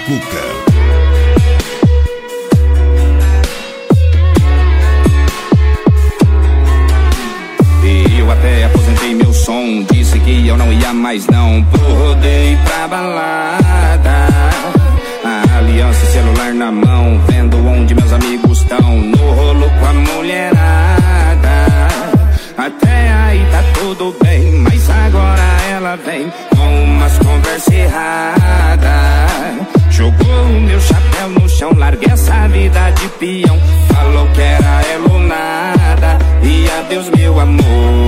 Cuca. Eu até aposentei meu som, disse que eu não ia mais não pro rodeio pra balada. A aliança e celular na mão, vendo onde meus amigos estão, no rolo com a mulherada. Até aí tá tudo bem, mas agora ela vem com umas conversas erradas. Jogou o meu chapéu no chão, larguei essa vida de peão. Falou que era ela ou nada, e adeus meu amor.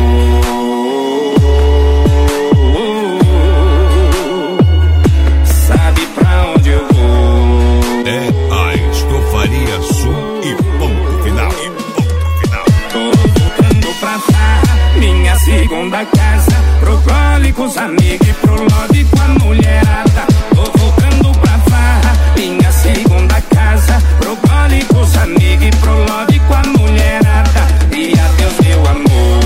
Sabe pra onde eu vou? É a Estofaria Sul e ponto final. Tô voltando pra farra, minha segunda casa, pro gole com os amigos e pro love com a mulherada. Tô voltando pra farra, minha segunda casa, pro gole com os amigos e pro love com a mulherada. E adeus meu amor.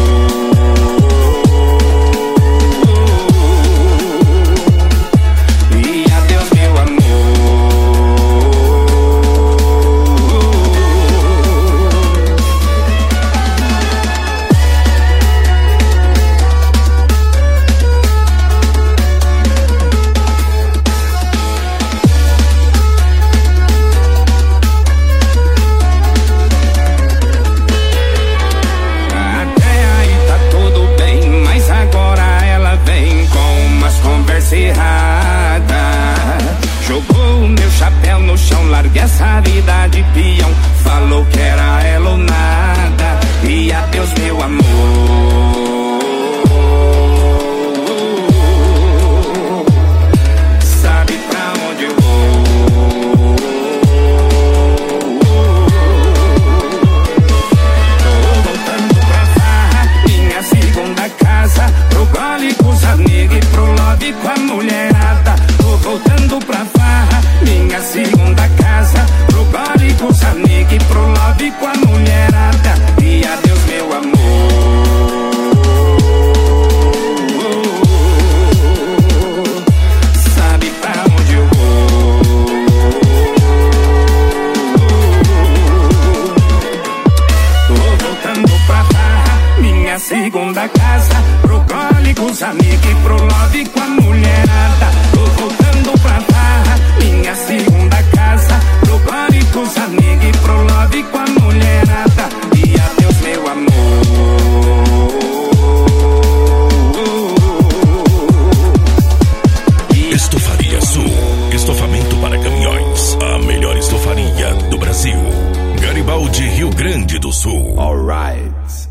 E adeus meu amor. Errada. Jogou o meu chapéu no chão, larguei essa vida de peão. Falou que era ela ou nada, e adeus meu amor. Sabe pra onde eu vou? Tô voltando pra farra, minha segunda casa, pro gole com os amigos e pro love com a mulherada. Tô voltando pra farra, minha segunda casa, pro gole com os amigos e pro love com a mulherada. E adeus meu amor. Sabe pra onde eu vou? Tô voltando pra farra, minha segunda casa, pro gole com os amigos e pro love com a mulherada. Tô voltando pra farra, minha segunda casa, pro gole com os amigos e pro love com a mulherada. E adeus meu amor. Estofaria Sul, estofamento para caminhões, a melhor estofaria do Brasil. Garibaldi, Rio Grande do Sul. Alright.